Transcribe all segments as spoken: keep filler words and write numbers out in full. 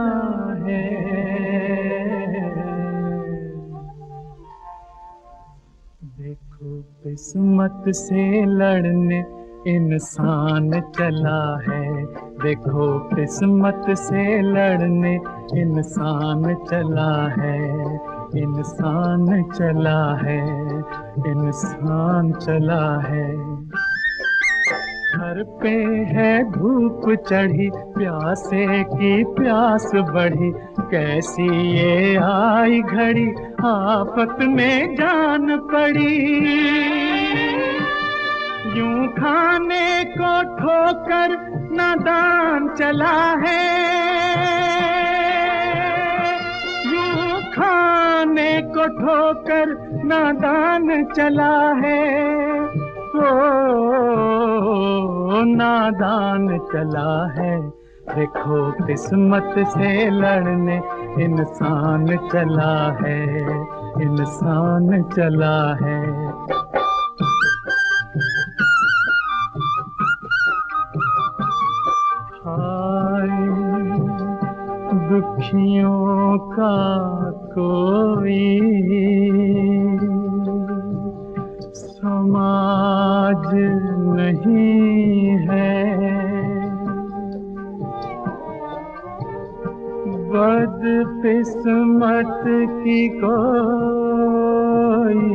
है। देखो किस्मत से लड़ने इंसान चला है, देखो किस्मत से लड़ने इंसान चला है, इंसान चला है, इंसान चला है। सर पे है धूप चढ़ी, प्यासे की प्यास बढ़ी, कैसी ये आई घड़ी, आफत में जान पड़ी। यूं खाने को ठोकर नादान चला है, यूं खाने को ठोकर नादान चला है। ओ नादान चला है, देखो किस्मत से लड़ने इंसान चला है, इंसान चला है। हाय दुखियों का कोई समाज नहीं है, बदकिस्मत की कोई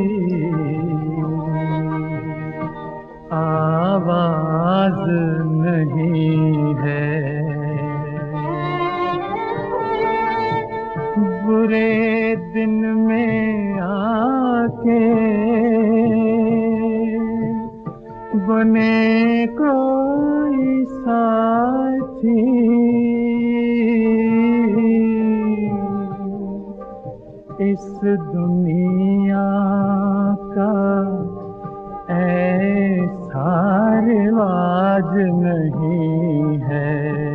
आवाज नहीं है। बुरे दिन में आके बने कोई साथी, इस दुनिया का ऐसा रिवाज नहीं है।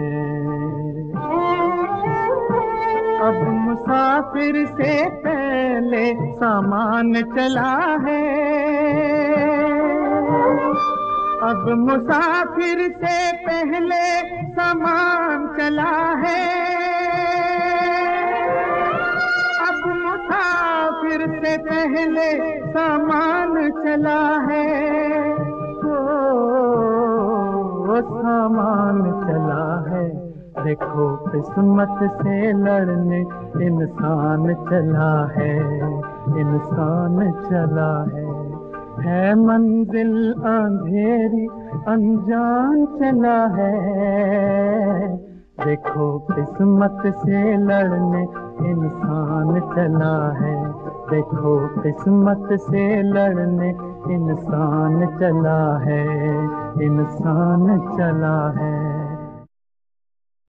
अब मुसाफिर से पहले सामान चला है, अब मुसाफिर से पहले सामान चला है, अब मुसाफिर से पहले सामान चला है। वो सामान चला है, देखो किस्मत से लड़ने इंसान चला है, इंसान चला है। है मंजिल अंधेरी अनजान चला है, देखो किस्मत से लड़ने इंसान चला है, देखो किस्मत से लड़ने इंसान चला है, इंसान चला है।